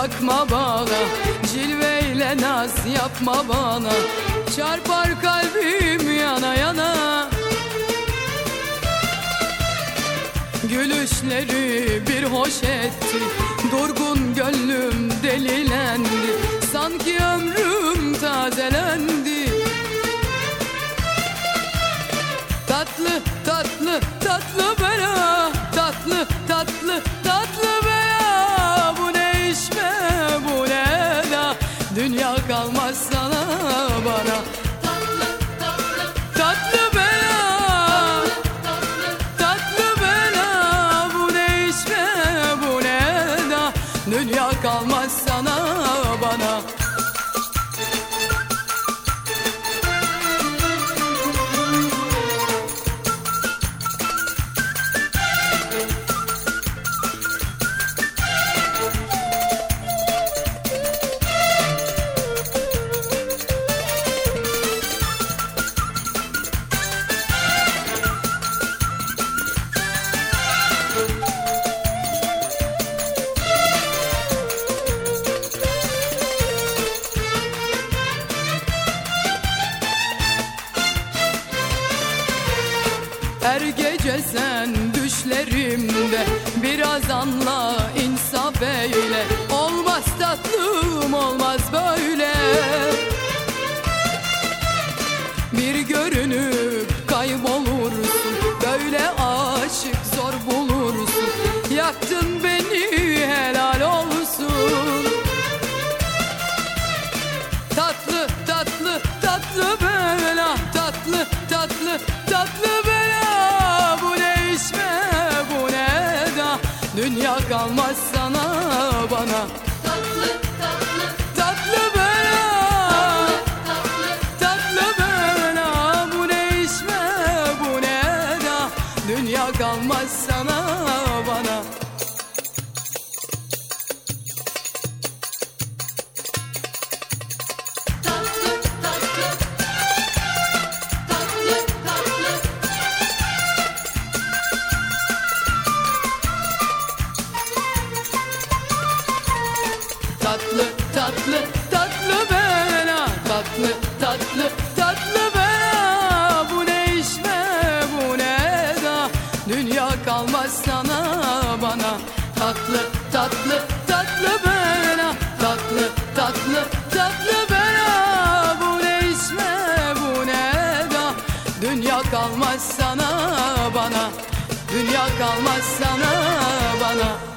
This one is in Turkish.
bakma bana, cilveyle naz yapma bana. Çarpar kalbim yana yana, gülüşleri bir hoş etti. Durgun gönlüm delilendi, sanki ömrüm tazelendi. Tatlı tatlı tatlı bela, tatlı tatlı tatlı bela. Bu ne içme bu ne da, dünya kalmaz sana bana. Tatlı tatlı tatlı bela, tatlı bela. Bu ne içme bu ne da, dünya kalmaz sana bana. Her gece sen düşlerimde, biraz anla insaf eyle. Olmaz tatlım olmaz böyle, bir görünüp kaybolursun. Böyle aşık zor bulursun, yaktın beni helal olsun. Tatlı tatlı tatlı bela, tatlı tatlı tatlı bela. Dünya kalmaz sana bana. Tatlı tatlı tatlı bela, tatlı bela. Bu ne içme bu ne da, dünya kalmaz sana bana. Tatlı tatlı tatlı tatlı. Tatlı tatlı tatlı bela, tatlı tatlı tatlı bela. Bu ne içme bu ne da, dünya kalmaz sana bana. Tatlı tatlı tatlı bela, tatlı tatlı tatlı bela. Bu ne içme bu ne da, dünya kalmaz sana bana. Dünya kalmaz sana bana.